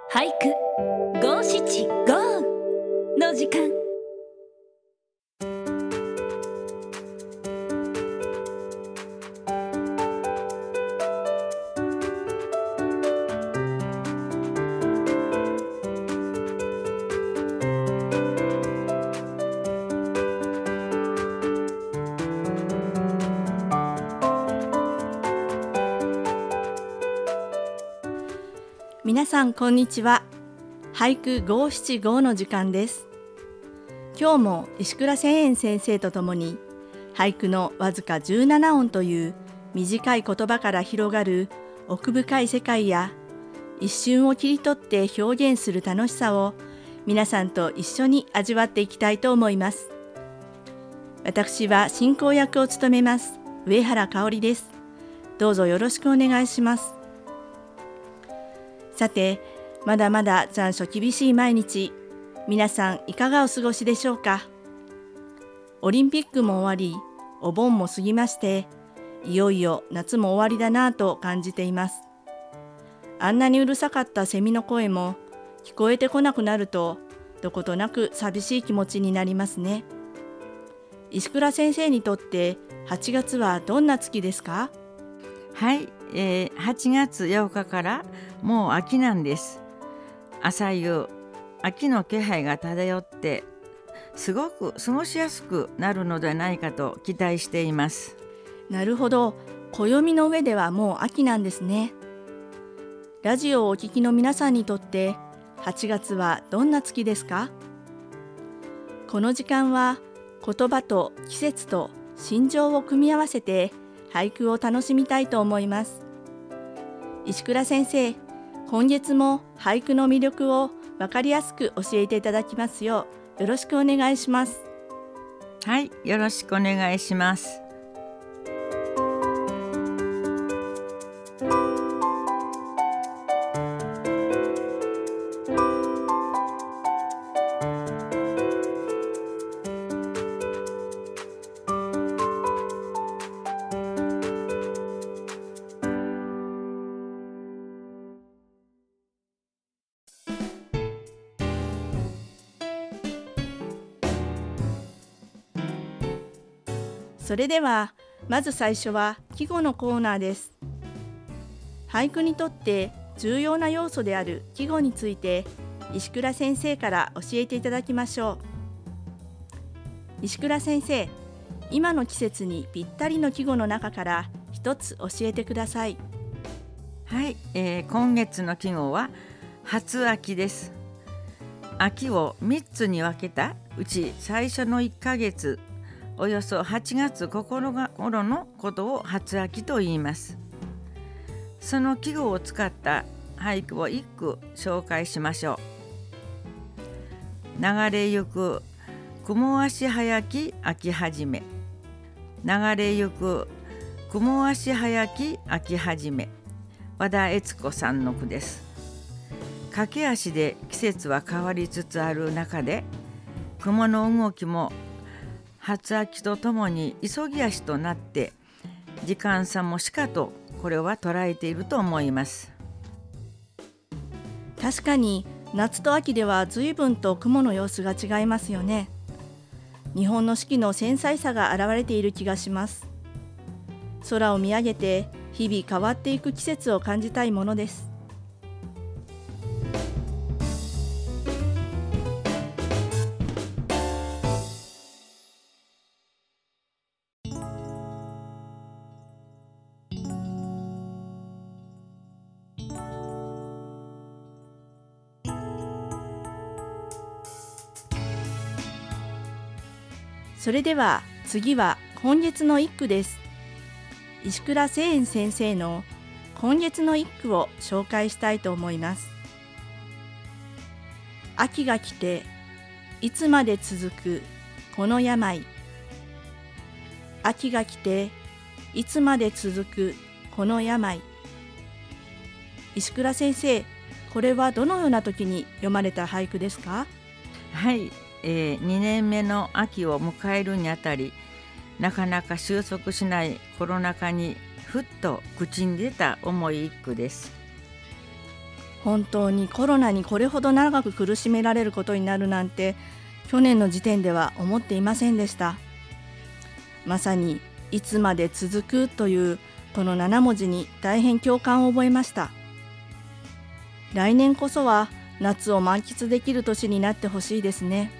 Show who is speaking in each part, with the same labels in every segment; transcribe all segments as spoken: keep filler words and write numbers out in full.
Speaker 1: 俳句五七五の時間。
Speaker 2: 皆さんこんにちは。俳句五七五の時間です。今日も石倉千円先生とともに俳句のわずかじゅうなな音という短い言葉から広がる奥深い世界や一瞬を切り取って表現する楽しさを皆さんと一緒に味わっていきたいと思います。私は進行役を務めます上原香織です。どうぞよろしくお願いします。さて、まだまだ残暑厳しい毎日、皆さんいかがお過ごしでしょうか。オリンピックも終わり、お盆も過ぎまして、いよいよ夏も終わりだなぁと感じています。あんなにうるさかったセミの声も聞こえてこなくなると、どことなく寂しい気持ちになりますね。石倉先生にとってはちがつはどんな月ですか？
Speaker 3: はい、えー、はちがつようかからもう秋なんです。朝夕秋の気配が漂ってすごく過ごしやすくなるのではないかと期待しています。
Speaker 2: なるほど、暦の上ではもう秋なんですね。ラジオをお聞きの皆さんにとってはちがつはどんな月ですか？この時間は言葉と季節と心情を組み合わせて俳句を楽しみたいと思います。石倉先生、今月も俳句の魅力を分かりやすく教えていただきますようよろしくお願いします。
Speaker 3: はい、よろしくお願いします。
Speaker 2: それではまず最初は季語のコーナーです。俳句にとって重要な要素である季語について石倉先生から教えていただきましょう。石倉先生、今の季節にぴったりの季語の中から一つ教えてください。
Speaker 3: はい、えー、今月の季語は初秋です。秋をみっつに分けたうち最初のいっかげつ、およそはちがつここのか頃のことを初秋と言います。その季語を使った俳句を一句紹介しましょう。流れゆく雲足早き秋始め。流れゆく雲足早き秋始め。和田悦子さんの句です。駆け足で季節は変わりつつある中で、雲の動きも初秋とともに急ぎ足となって時間差もしかとこれは捉えていると思います。
Speaker 2: 確かに夏と秋では随分と雲の様子が違いますよね。日本の四季の繊細さが現れている気がします。空を見上げて日々変わっていく季節を感じたいものです。それでは次は今月の一句です。石倉千円先生の今月の一句を紹介したいと思います。秋が来ていつまで続くこの病。秋が来ていつまで続くこの病。石倉先生、これはどのような時に読まれた俳句ですか？
Speaker 3: はい、えー、にねんめの秋を迎えるにあたり、なかなか収束しないコロナ禍にふっと口に出た重い一句です。
Speaker 2: 本当にコロナにこれほど長く苦しめられることになるなんて去年の時点では思っていませんでした。まさにいつまで続くというこのなな文字に大変共感を覚えました。来年こそは夏を満喫できる年になってほしいですね。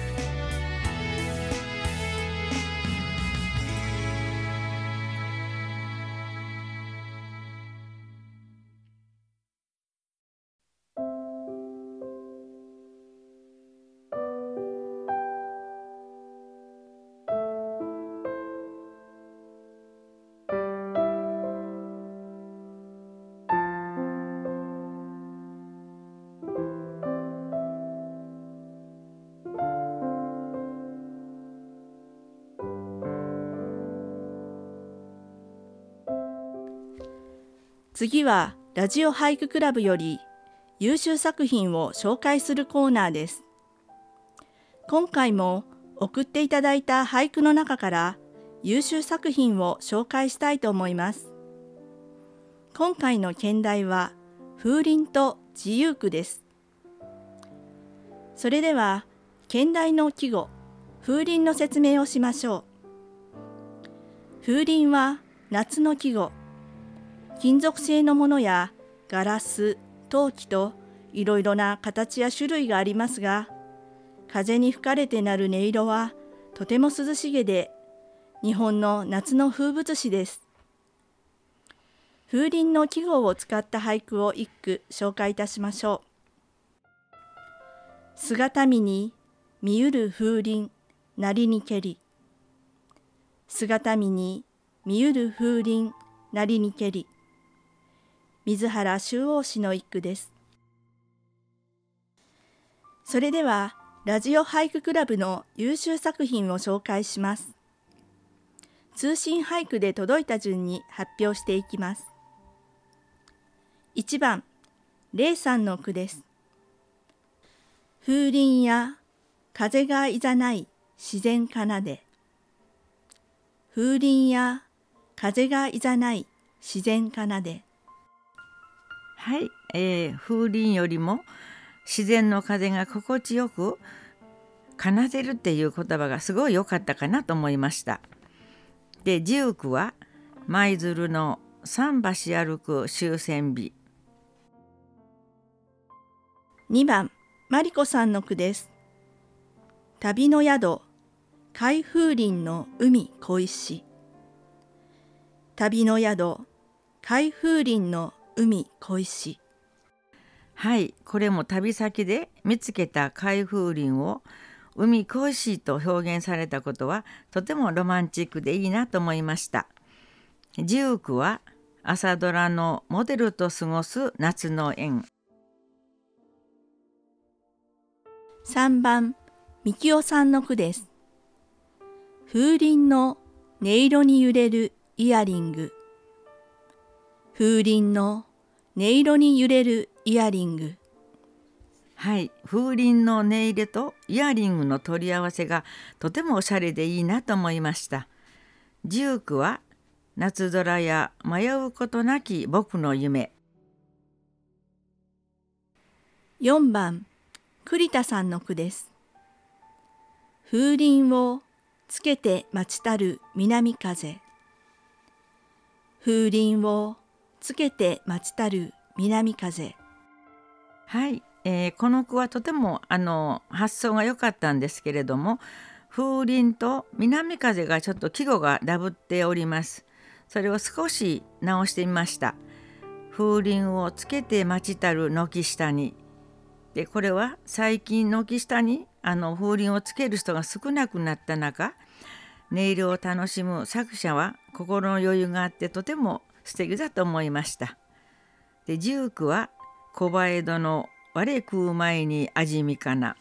Speaker 2: 次はラジオ俳句クラブより優秀作品を紹介するコーナーです。今回も送っていただいた俳句の中から優秀作品を紹介したいと思います。今回の兼題は風鈴と自由句です。それでは兼題の季語風鈴の説明をしましょう。風鈴は夏の季語、金属製のものやガラス、陶器といろいろな形や種類がありますが、風に吹かれて鳴る音色はとても涼しげで、日本の夏の風物詩です。風鈴の季語を使った俳句を一句紹介いたしましょう。姿見に見ゆる風鈴鳴りにけり。姿見に見ゆる風鈴鳴りにけり。水原秋桜詩の一句です。それではラジオ俳句クラブの優秀作品を紹介します。通信俳句で届いた順に発表していきます。いちばん、れいさんの句です。風鈴や風がいざない自然奏で。風鈴や風がいざない自然奏で。
Speaker 3: はい、えー、風鈴よりも自然の風が心地よく奏でるっていう言葉がすごい良かったかなと思いました。で、自由句は舞鶴の桟橋歩く終戦日。
Speaker 2: にばん、まりこさんの句です。旅の宿、海風林の海小石。旅の宿、海風林の海小石。
Speaker 3: はい、これも旅先で見つけた海風林を海小石と表現されたことはとてもロマンチックでいいなと思いました。自由句は朝ドラのモデルと過ごす夏の縁。
Speaker 2: さんばん、みきおさんの句です。風鈴の音色に揺れるイヤリング。風鈴の音色に揺れるイヤリング。
Speaker 3: はい、風鈴の音色とイヤリングの取り合わせがとてもおしゃれでいいなと思いました。自由句は夏空や迷うことなき僕の夢。
Speaker 2: よんばん、栗田さんの句です。風鈴をつけて待ちたる南風。風鈴をつけて待ちたる南風。
Speaker 3: はい、えー、この句はとてもあの発想が良かったんですけれども、風鈴と南風がちょっと季語がダブっております。それを少し直してみました。風鈴をつけて待ちたる軒下に。で、これは最近軒下にあの風鈴をつける人が少なくなった中、音色を楽しむ作者は心の余裕があってとても素敵だと思いました。で、自由句は小林戸の我食う前に味見かな。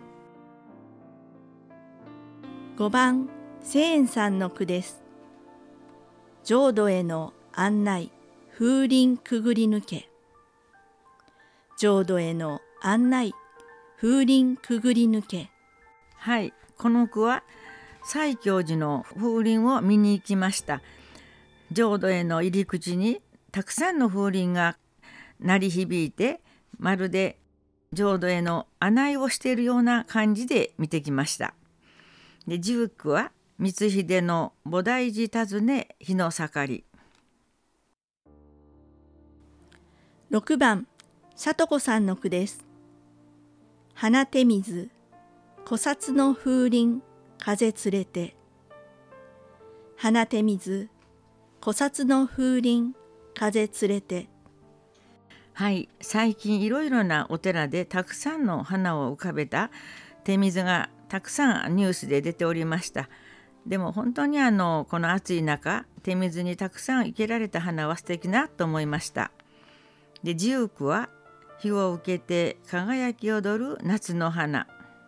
Speaker 2: ごばん、千円さんの句です。浄土への案内、風鈴くぐり抜け。浄土への案内、風鈴くぐり抜け。
Speaker 3: はい、この句は西教寺の風鈴を見に行きました。浄土への入り口にたくさんの風鈴が鳴り響いて、 まるで浄土への案内をしているような感じで見てきました。でじゅうくは光秀の菩提寺訪ね日の盛り。
Speaker 2: ろくばん里子さんの句です。花手水古刹の風鈴風連れて。花手水古刹の風鈴風連れて。
Speaker 3: はい、最近いろいろなお寺でたくさんの花を浮かべた手水がたくさんニュースで出ておりました。でも本当にあのこの暑い中、手水にたくさん生けられた花は素敵なと思いました。でじゅうくは日を受けて輝き踊る夏の花。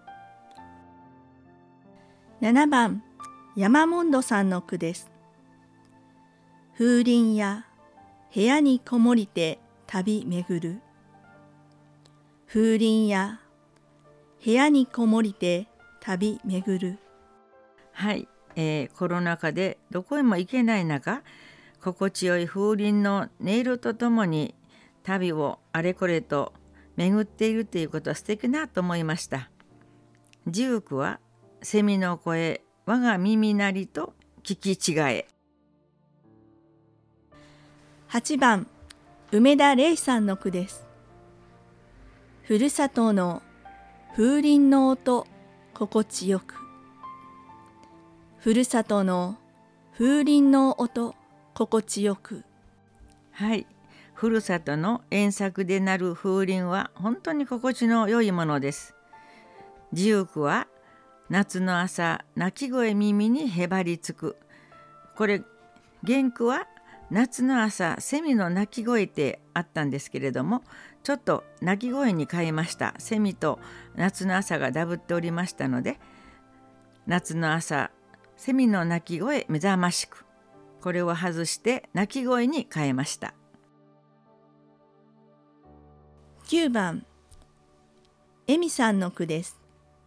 Speaker 2: ななばん山門戸さんの句です。風鈴や部屋にこもりて旅巡る。風鈴や部屋にこもりて旅巡る。
Speaker 3: はい、えー、コロナ禍でどこへも行けない中、心地よい風鈴の音色とともに旅をあれこれと巡っているということは素敵なと思いました。じゅうくは蝉の声我が耳なりと聞き違え。
Speaker 2: はちばん梅田玲さんの句です。ふるさとの風鈴の音心地よく。ふるさとの風鈴の音心地よく。
Speaker 3: はい、ふるさとの遠作で鳴る風鈴は本当に心地の良いものです。じゅうくは夏の朝鳴き声耳にへばりつく。これ原句は夏の朝セミの鳴き声ってあったんですけれども、ちょっと鳴き声に変えました。セミと夏の朝がダブっておりましたので、夏の朝セミの鳴き声目覚ましく、これを外して鳴き声に変えました。
Speaker 2: きゅうばんえみさんの句です。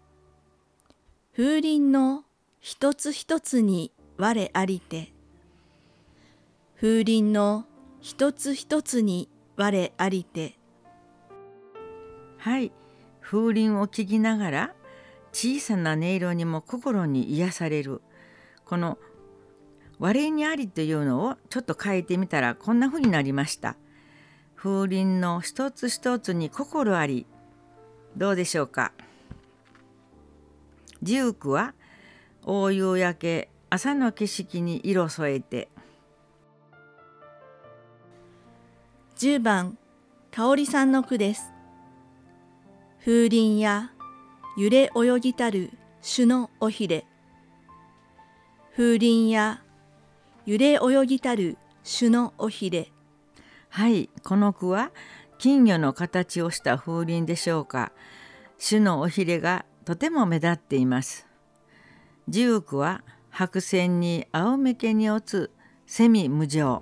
Speaker 2: 風鈴の一つ一つに我ありて。風鈴の一つ一つに我ありて。
Speaker 3: はい、風鈴を聞きながら小さな音色にも心に癒される。この我にありというのをちょっと変えてみたらこんな風になりました。風鈴の一つ一つに心あり。どうでしょうか。じゅうくは大夕焼け朝の景色に色添えて。
Speaker 2: じゅうばんかおりさんの句です。風鈴や揺れ泳ぎたる朱の尾ひれ。風鈴や揺れ泳ぎたる朱の尾ひれ。
Speaker 3: はい、この句は金魚の形をした風鈴でしょうか。朱の尾ひれがとても目立っています。じゅうくは白線に仰向けに落つ蝉無情。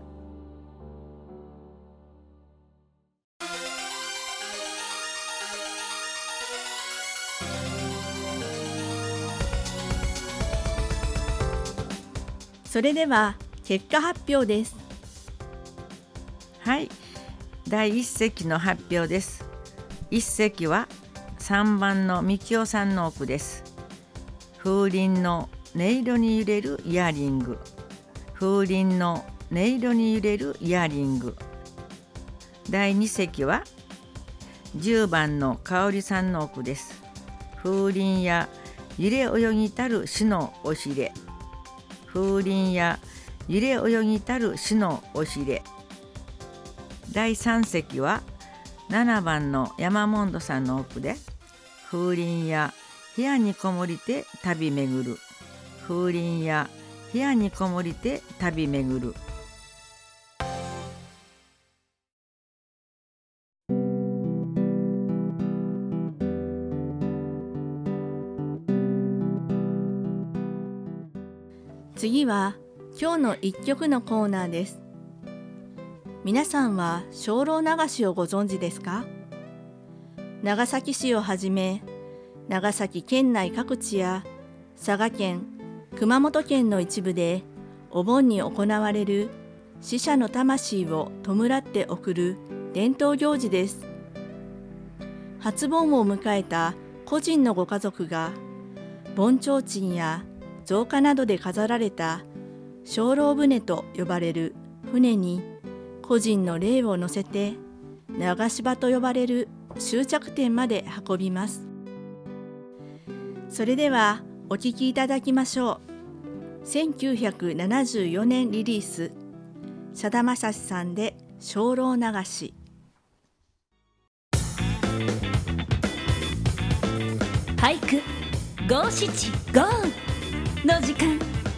Speaker 2: それでは結果発表です。
Speaker 3: はい、だいいっ席の発表です。いっ席はさんばんのみきおさんの句です。風鈴の音色に揺れるイヤリング。風鈴の音色に揺れるイヤリング。だいに席はじゅうばんのかおりさんの句です。風鈴や揺れ泳ぎたる朱の尾ひれ。風鈴や揺れ泳ぎたる朱の尾ひれ。だいさん席はななばんの山門戸さんの句で、風鈴や部屋にこもりて旅巡る。風鈴や部屋にこもりて旅巡る。
Speaker 2: 次は今日の一曲のコーナーです。皆さんは精霊流しをご存知ですか？長崎市をはじめ長崎県内各地や佐賀県、熊本県の一部でお盆に行われる死者の魂を弔って送る伝統行事です。 初盆を迎えた個人のご家族が盆提灯や造花などで飾られた精霊船と呼ばれる船に個人の霊を乗せて流し場と呼ばれる終着点まで運びます。それではお聴きいただきましょう。せんきゅうひゃくななじゅうよねんリリース、さだまさしさんで精霊流し。
Speaker 1: 俳句五七五の時間。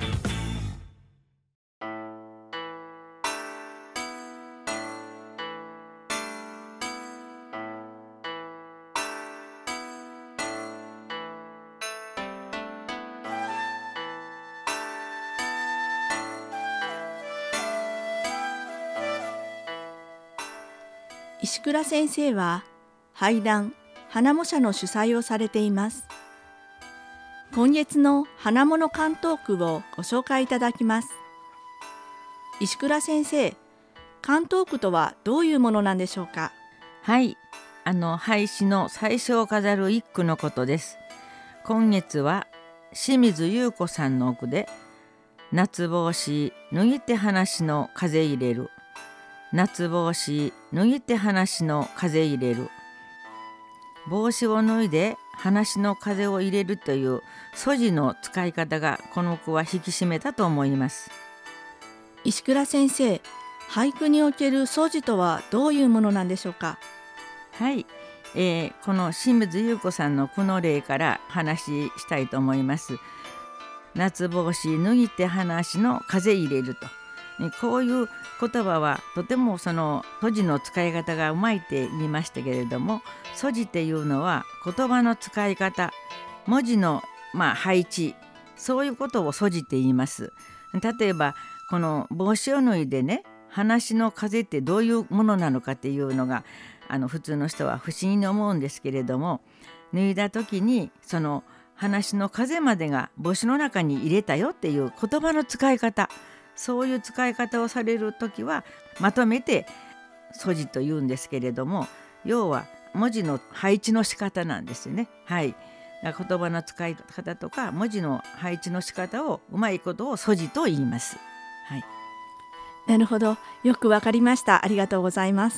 Speaker 2: 石倉先生は俳壇花模写の主催をされています。今月の花物関東句をご紹介いただきます。石倉先生、関東句とはどういうものなんでしょうか？
Speaker 3: はい、あの俳詩の最初を飾る一句のことです。今月は清水優子さんの句で、夏帽子脱ぎて話の風入れる、夏帽子脱ぎて話の風入れる、帽子を脱いで話の風を入れるという素地の使い方がこの句は引き締めたと思います。
Speaker 2: 石倉先生、俳句における素地とはどういうものなんでしょうか？
Speaker 3: はい、えー、この清水優子さんの句の例から話したいと思います。夏帽子脱ぎて話の風入れると、こういう言葉はとてもその素地の使い方がうまいって言いましたけれども、素地っていうのは言葉の使い方、文字のまあ配置、そういうことを素地って言います。例えばこの帽子を脱いでね、話の風ってどういうものなのかっていうのがあの普通の人は不思議に思うんですけれども、脱いだ時にその話の風までが帽子の中に入れたよっていう言葉の使い方、そういう使い方をされるときはまとめて素地と言うんですけれども、要は文字の配置の仕方なんですよね。はい、だから言葉の使い方とか文字の配置の仕方をうまいことを素地と言います。はい、
Speaker 2: なるほど、よくわかりました。ありがとうございます。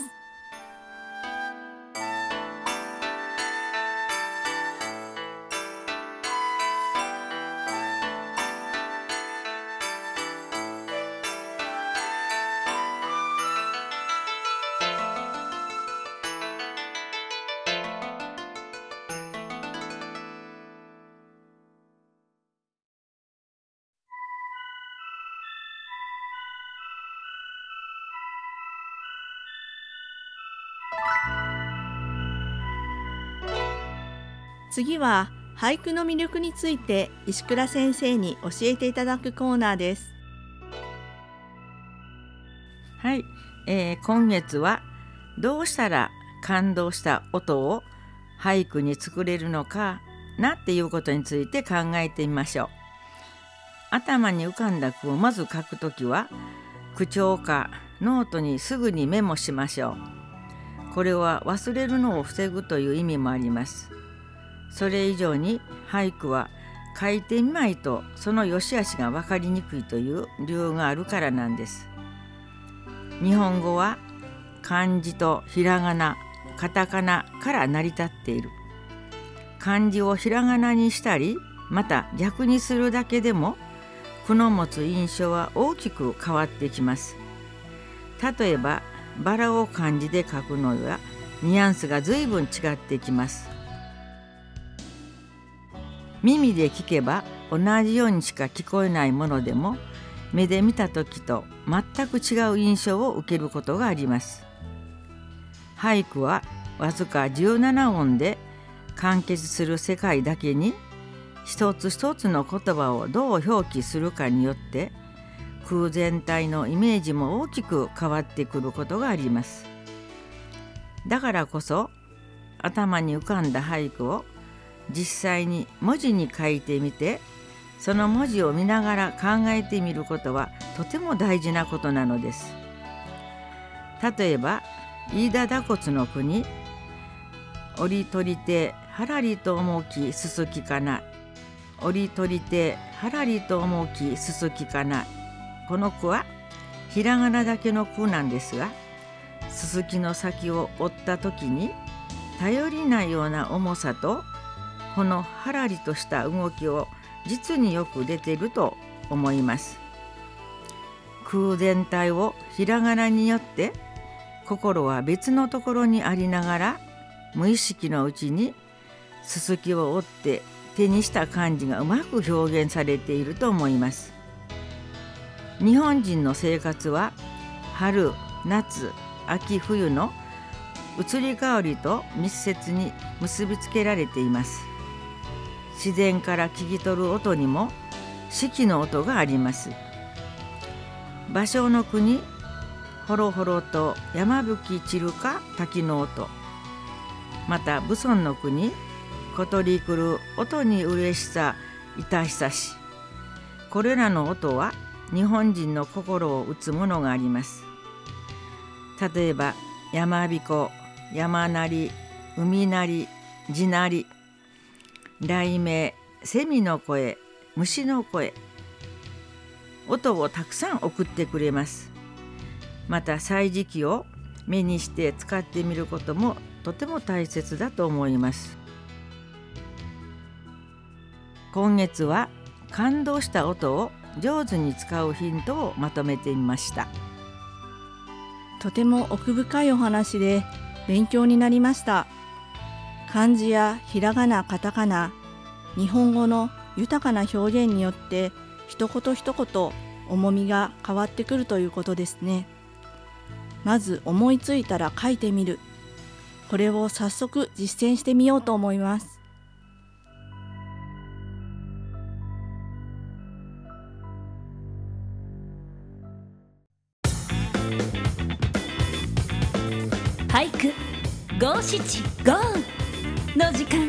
Speaker 2: 次は俳句の魅力について石倉先生に教えていただくコーナーです。
Speaker 3: はい、えー、今月はどうしたら感動した音を俳句に作れるのかなっていうことについて考えてみましょう。頭に浮かんだ句をまず書くときは口調かノートにすぐにメモしましょう。これは忘れるのを防ぐという意味もあります。それ以上に俳句は書いてみないとその良し悪しが分かりにくいという理由があるからなんです。日本語は漢字とひらがな、カタカナから成り立っている。漢字をひらがなにしたり、また逆にするだけでも句の持つ印象は大きく変わってきます。例えばバラを漢字で書くのはニュアンスが随分違ってきます。耳で聞けば同じようにしか聞こえないものでも、目で見た時と全く違う印象を受けることがあります。俳句はわずかじゅうなな音で完結する世界だけに、一つ一つの言葉をどう表記するかによって句全体のイメージも大きく変わってくることがあります。だからこそ頭に浮かんだ俳句を実際に文字に書いてみて、その文字を見ながら考えてみることはとても大事なことなのです。例えば飯田打骨の句に折り取りてはらりと思うきすすきかな。折り取りてはらりと思うきすすきかな。この句はひらがなだけの句なんですが、すすきの先を折った時に頼りないような重さとこのはらりとした動きを実によく出ていると思います。句全体をひらがなによって心は別のところにありながら無意識のうちにすすきを折って手にした感じがうまく表現されていると思います。日本人の生活は春、夏、秋、冬の移り変わりと密接に結びつけられています。自然から聞き取る音にも四季の音があります。芭蕉の句にほろほろと山吹き散るか滝の音、また蕪村の句に小鳥来る音に嬉しさいたしさし、これらの音は日本人の心を打つものがあります。例えば山彦、山なり、海なり、地なり、雷鳴、蝉の声、虫の声、音をたくさん送ってくれます。また歳時記を目にして使ってみることもとても大切だと思います。今月は感動した音を上手に使うヒントをまとめてみました。
Speaker 2: とても奥深いお話で勉強になりました。漢字やひらがな、カタカナ、日本語の豊かな表現によって一言一言重みが変わってくるということですね。まず思いついたら書いてみる。これを早速実践してみようと思います。
Speaker 1: 俳句五七五の時間。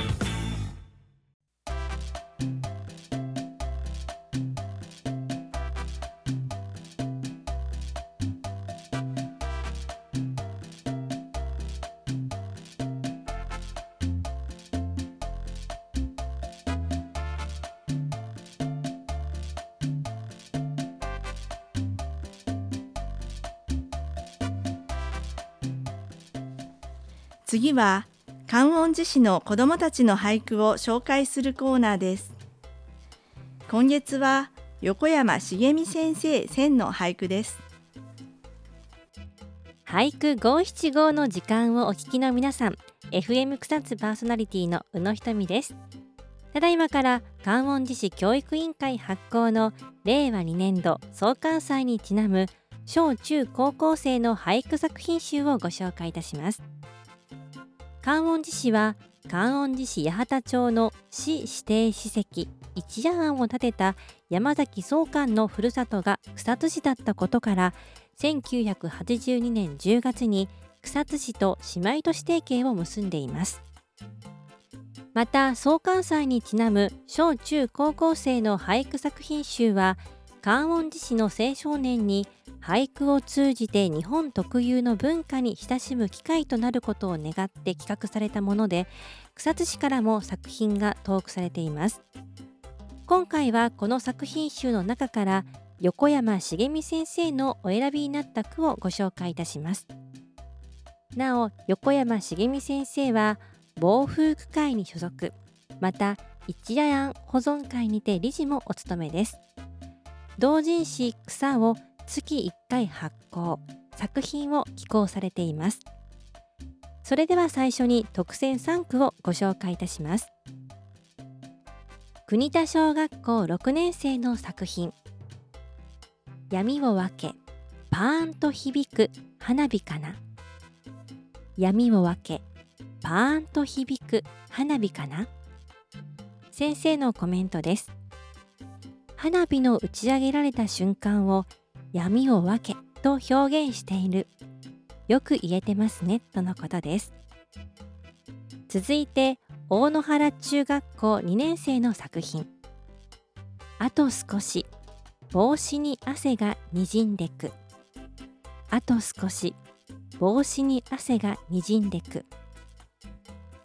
Speaker 2: 次は観音寺市の子どもたちの俳句を紹介するコーナーです。今月は横山茂美先生選の俳句です。
Speaker 4: 俳句五七五の時間をお聞きの皆さん、 エフエム 草津パーソナリティの宇野ひとみです。ただいまから観音寺市教育委員会発行のれいわにねんど創刊祭にちなむ小中高校生の俳句作品集をご紹介いたします。観音寺市は観音寺市八幡町の市指定史跡一夜庵を建てた山崎宗観のふるさとが草津市だったことから、せんきゅうひゃくはちじゅうにねんじゅうがつに草津市と姉妹都市提携を結んでいます。また創刊祭にちなむ小中高校生の俳句作品集は、観音寺市の青少年に俳句を通じて日本特有の文化に親しむ機会となることを願って企画されたもので、草津市からも作品が投句されています。今回はこの作品集の中から横山茂美先生のお選びになった句をご紹介いたします。なお横山茂美先生は防風区会に所属、また一夜庵保存会にて理事もお務めです。同人誌草を月いっかい発行、作品を寄稿されています。それでは最初に特選さんくをご紹介いたします。国田小学校ろくねん生の作品、闇を分けパーンと響く花火かな。闇を分けパーンと響く花火かな。先生のコメントです。花火の打ち上げられた瞬間を闇を分けと表現している。よく言えてますねとのことです。続いて大野原中学校にねん生の作品、あと少し帽子に汗がにじんでく。あと少し帽子に汗がにじんでく。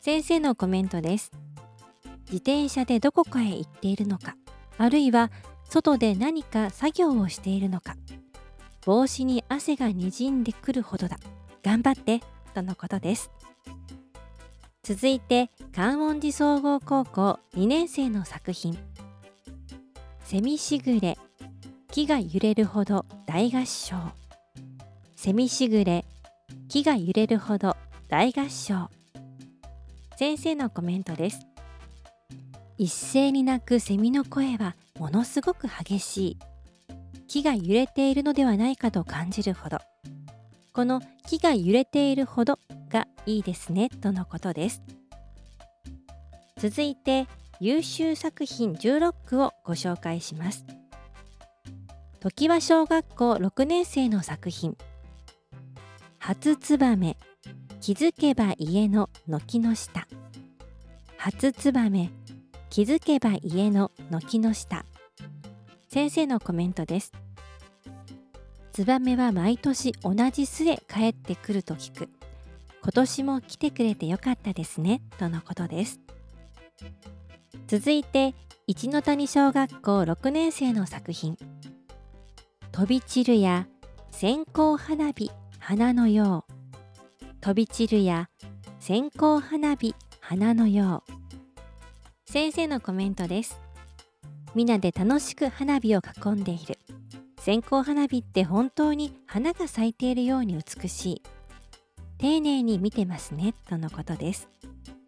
Speaker 4: 先生のコメントです。自転車でどこかへ行っているのか、あるいは外で何か作業をしているのか、帽子に汗がにじんでくるほどだ、頑張ってとのことです。続いて観音寺総合高校にねん生の作品、セミしぐれ木が揺れるほど大合唱。セミしぐれ木が揺れるほど大合唱。先生のコメントです。一斉に鳴くセミの声はものすごく激しい。木が揺れているのではないかと感じるほど。この木が揺れているほどがいいですねとのことです。続いて優秀作品じゅうろっくをご紹介します。常盤小学校ろくねん生の作品、初つばめ気づけば家の軒の下。初つばめ気づけば家の軒の下。先生のコメントです。ツバメは毎年同じ巣へ帰ってくると聞く。今年も来てくれてよかったですねとのことです。続いて一ノ谷小学校ろくねん生の作品、飛び散るや線香花火花のよう。飛び散るや線香花火花のよう。先生のコメントです。みんなで楽しく花火を囲んでいる。線香花火って本当に花が咲いているように美しい。丁寧に見てますねとのことです。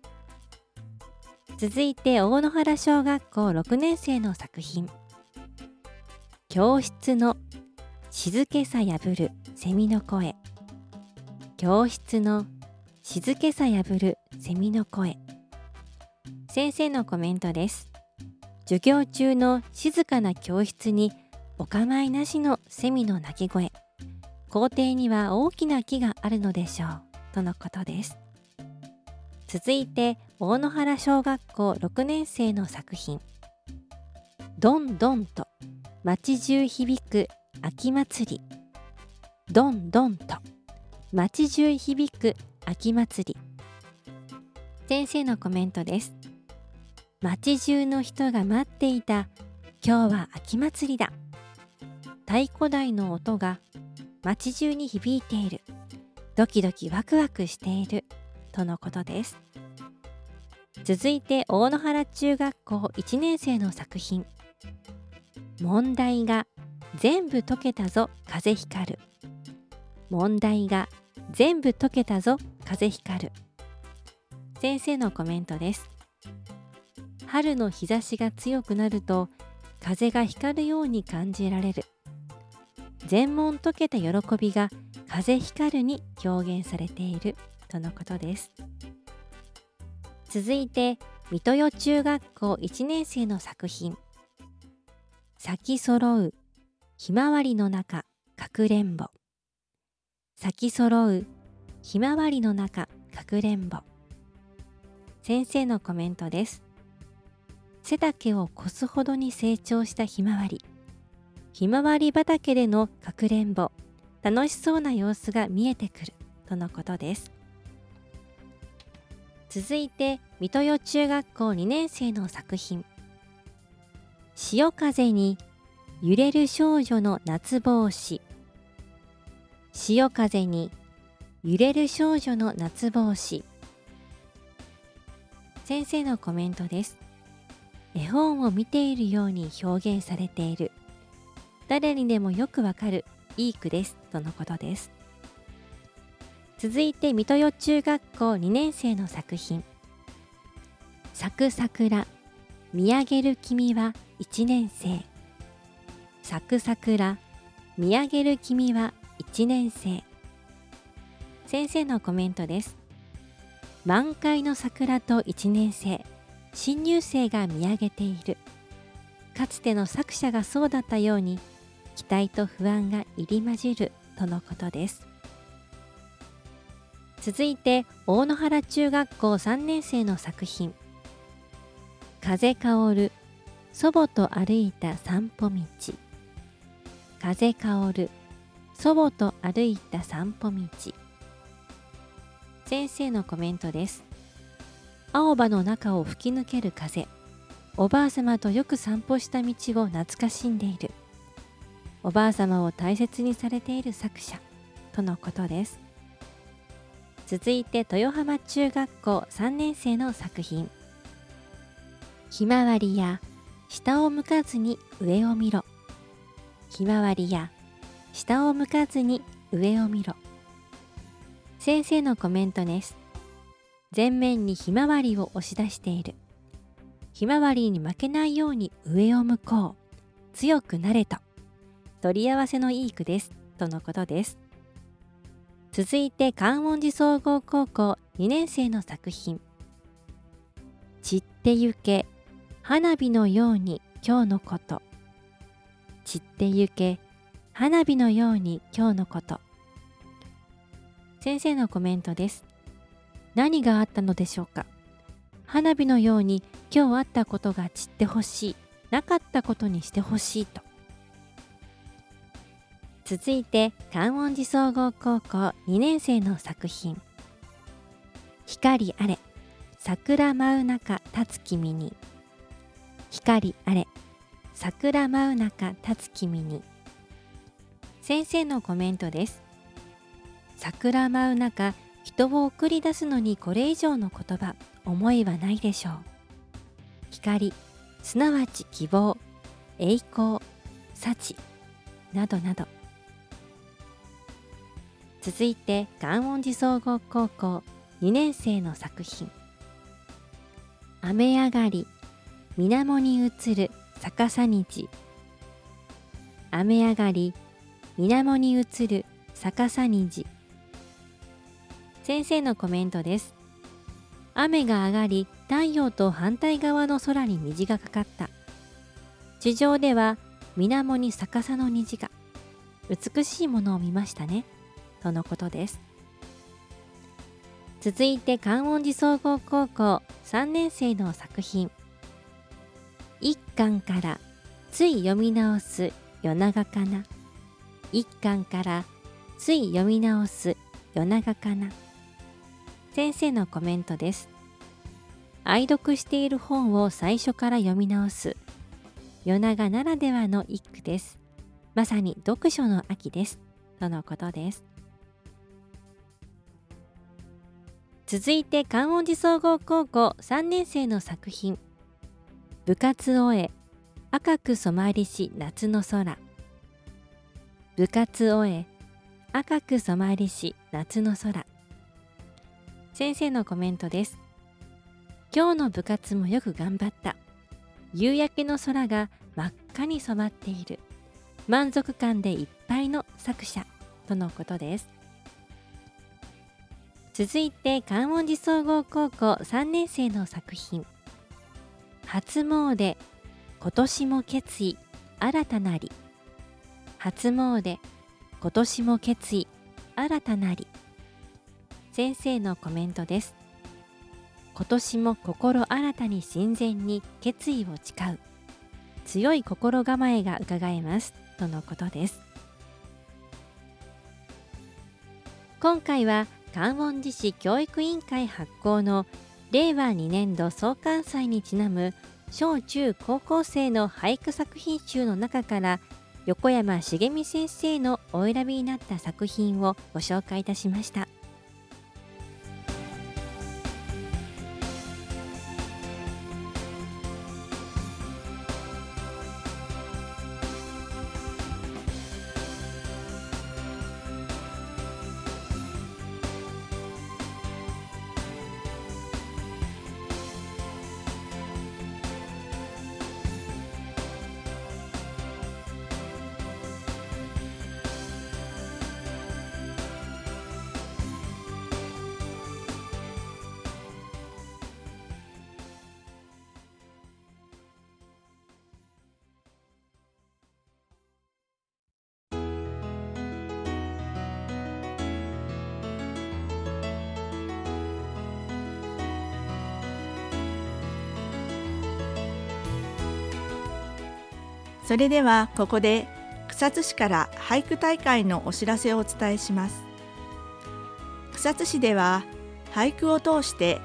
Speaker 4: 続いて大野原小学校ろくねん生の作品、教室の静けさ破るセミの声。教室の静けさ破るセミの声。先生のコメントです。授業中の静かな教室にお構いなしのセミの鳴き声。校庭には大きな木があるのでしょうとのことです。続いて大野原小学校ろくねん生の作品、どんどんと街中響く秋祭り。どんどんと街中響く秋祭り。先生のコメントです。街中の人が待っていた。今日は秋祭りだ。太鼓台の音が街中に響いている。ドキドキワクワクしているとのことです。続いて大野原中学校いちねん生の作品、問題が全部解けたぞ風光る。問題が全部解けたぞ風光る。先生のコメントです。春の日差しが強くなると風が光るように感じられる。全問解けた喜びが風光るに表現されているとのことです。続いて三豊中学校いちねん生の作品、咲き揃うひまわりの中かくれんぼ。咲き揃うひまわりの中かくれんぼ。先生のコメントです。背丈を越すほどに成長したひまわり。ひまわり畑でのかくれんぼ。楽しそうな様子が見えてくるとのことです。続いて三豊中学校にねん生の作品、潮風に揺れる少女の夏帽子。潮風に揺れる少女の夏帽子。先生のコメントです。絵本を見ているように表現されている。誰にでもよくわかるいい句ですとのことです。続いて三豊中学校にねん生の作品、咲く桜見上げる君はいちねん生。咲く桜見上げる君はいちねん生。先生のコメントです。満開の桜といちねん生、新入生が見上げている。かつての作者がそうだったように期待と不安が入り混じるとのことです。続いて大野原中学校さんねん生の作品、風香る祖母と歩いた散歩道。風香る祖母と歩いた散歩道。先生のコメントです。 青葉の中を吹き抜ける風、おばあさまとよく散歩した道を懐かしんでいる。おばあさまを大切にされている作者とのことです。続いて豊浜中学校さんねん生の作品。ひまわりや下を向かずに上を見ろ。ひまわりや下を向かずに上を見ろ。先生のコメントです。前面にひまわりを押し出している。ひまわりに負けないように上を向こう。強くなれと。取り合わせのいい句です。とのことです。続いて観音寺総合高校にねん生の作品。散ってゆけ、花火のように今日のこと。散ってゆけ、花火のように今日のこと。先生のコメントです。何があったのでしょうか。花火のように今日あったことが散ってほしい、なかったことにしてほしいと。続いて観音寺総合高校にねん生の作品。光あれ、桜舞う中立つ君に。光あれ、桜舞う中立つ君に。先生のコメントです。桜舞う中、人を送り出すのにこれ以上の言葉、思いはないでしょう。光、すなわち希望、栄光、幸などなど。続いて観音寺総合高校にねん生の作品。雨上がり、水面に映る逆さ虹。雨上がり、水面に映る逆さ虹。先生のコメントです。雨が上がり、太陽と反対側の空に虹がかかった。地上では水面に逆さの虹が。美しいものを見ましたね。とのことです。続いて観音寺総合高校さんねん生の作品。一巻からつい読み直す夜長かな。一巻からつい読み直す夜長かな。先生のコメントです。愛読している本を最初から読み直す。夜長ならではの一句です。まさに読書の秋です。とのことです。続いて観音寺総合高校さんねん生の作品。部活終え、赤く染まりし夏の空。部活終え、赤く染まりし夏の空。先生のコメントです。今日の部活もよく頑張った。夕焼けの空が真っ赤に染まっている。満足感でいっぱいの作者とのことです。続いて観音寺総合高校さんねん生の作品。初詣、今年も決意、新たなり。初詣、今年も決意、新たなり。先生のコメントです。今年も心新たに親善に決意を誓う。強い心構えがうかがえます。とのことです。今回は観音寺市教育委員会発行のれいわにねんど創刊祭にちなむ小中高校生の俳句作品集の中から横山茂美先生のお選びになった作品をご紹介いたしました。
Speaker 2: それではここで草津市から俳句大会のお知らせをお伝えします。草津市では俳句を通して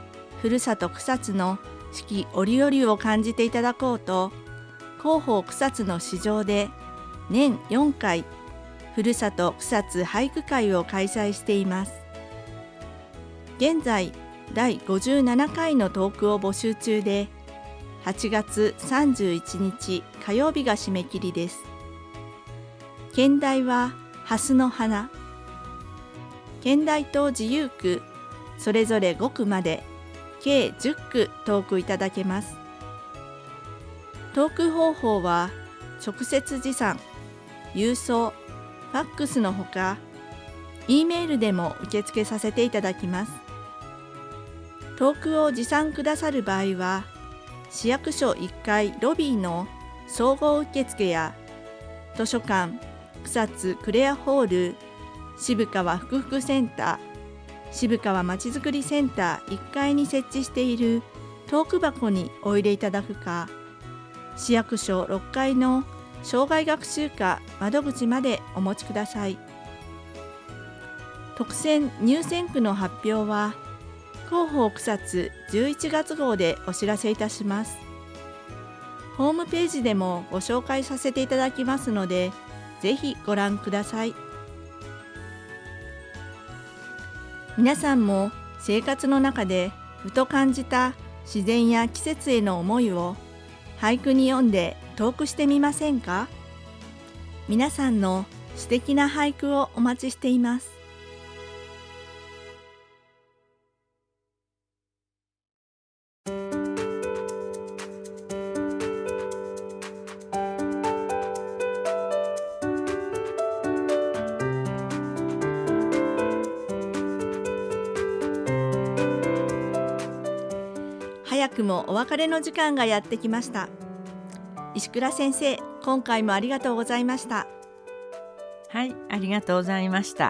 Speaker 2: ふるさと草津の四季折々を感じていただこうと、広報草津の市場で年よんかいふるさと草津俳句会を開催しています。現在だいごじゅうななかいのトークを募集中で、はちがつさんじゅういちにち火曜日が締め切りです。兼題は蓮の花。兼題と自由句それぞれごくまで計じゅっくトークいただけます。トーク方法は直接持参、郵送、ファックスのほか E メールでも受付させていただきます。トークを持参くださる場合は市役所いっかいロビーの総合受付や図書館草津クレアホール渋川福福センター渋川まちづくりセンターいっかいに設置しているトーク箱にお入れいただくか、市役所ろっかいの障害学習課窓口までお持ちください。特選入選句の発表は広報草津じゅういちがつ号でお知らせいたします。ホームページでもご紹介させていただきますので、ぜひご覧ください。皆さんも生活の中でふと感じた自然や季節への思いを俳句に読んでトークしてみませんか？皆さんの素敵な俳句をお待ちしています。早くもお別れの時間がやってきました。石倉先生、今回もありがとうございました。
Speaker 3: はい、ありがとうございました。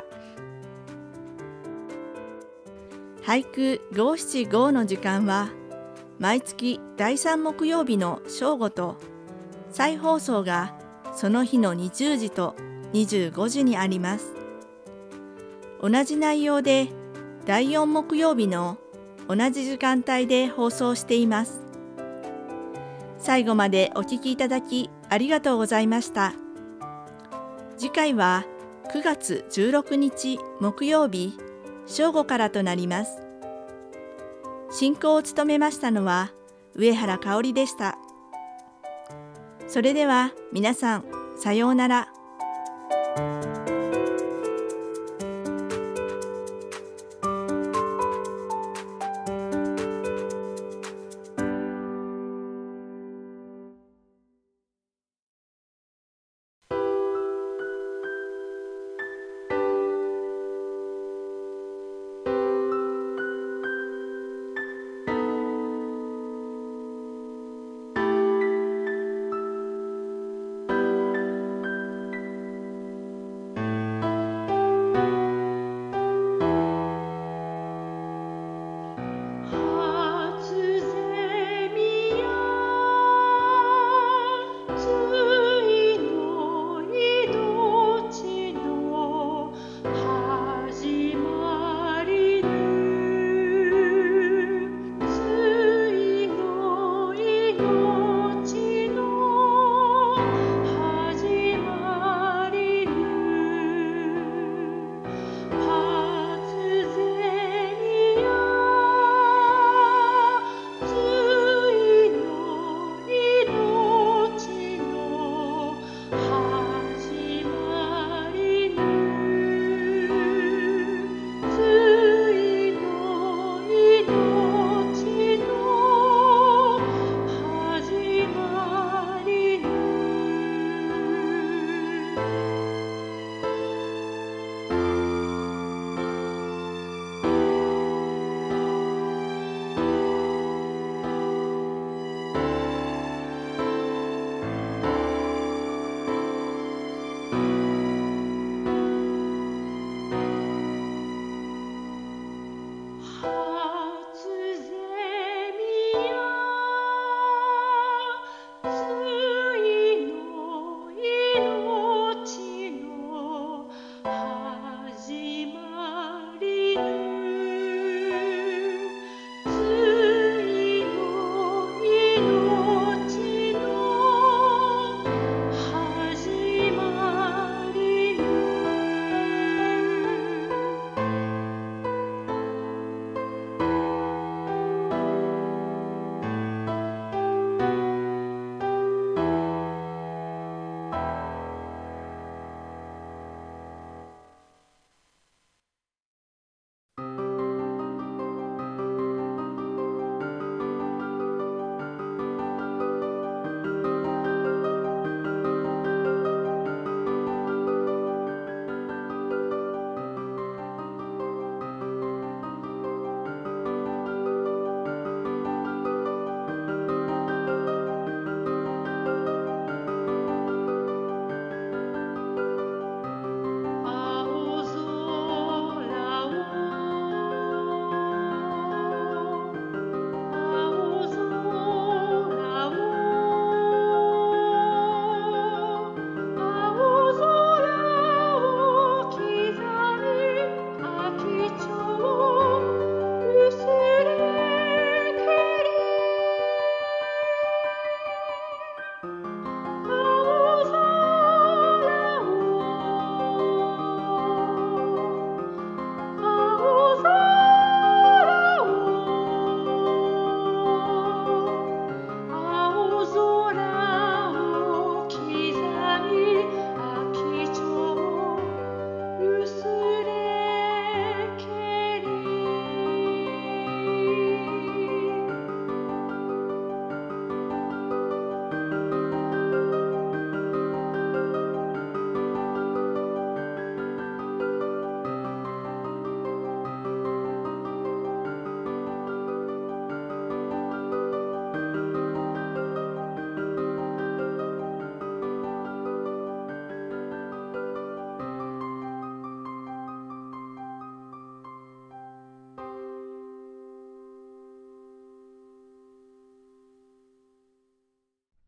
Speaker 2: 俳句ごしちごの時間は毎月だいさん木曜日の正午と、再放送がその日のにじゅうじとにじゅうごじにあります。同じ内容でだいよん木曜日の同じ時間帯で放送しています。最後までお聞きいただきありがとうございました。次回はくがつじゅうろくにち木曜日正午からとなります。進行を務めましたのは上原香織でした。それでは皆さん、さようなら。